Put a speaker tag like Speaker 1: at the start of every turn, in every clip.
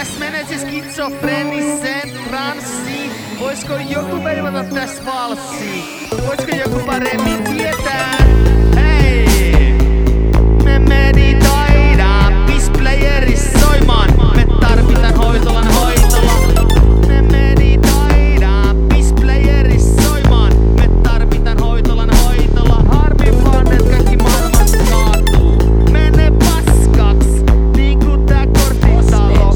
Speaker 1: Täs menee siis skitsofreniseen transsiin. Voisko joku veivata täs valssiin? Voisko joku paremmin tietää? Hei! Me meditoidaan, Peaceplayerissa soimaan. Me tarvitaan hoitolan hoitola. Me meditoidaan, Peaceplayerissa soimaan. Me tarvitaan hoitolan hoitola. Harmi vaan, et kaikki maailmassa kaatuu. Mene paskaks, niinku tää korttitalo.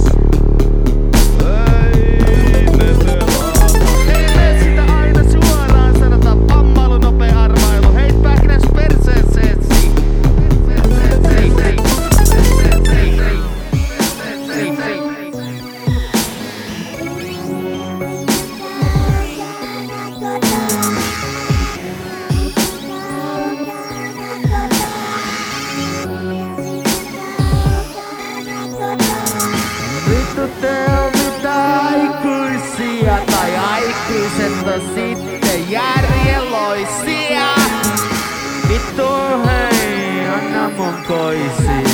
Speaker 1: Ei me pelata. Ei me sitä aina suoraan sanota. Vammailu, nopea arvailu. Heit pähkinäs perseeseetsi. Vittu te on mitä aikuisia tai aikuiset on sitten järjeloisia. Vittu hei, anna mun koisia.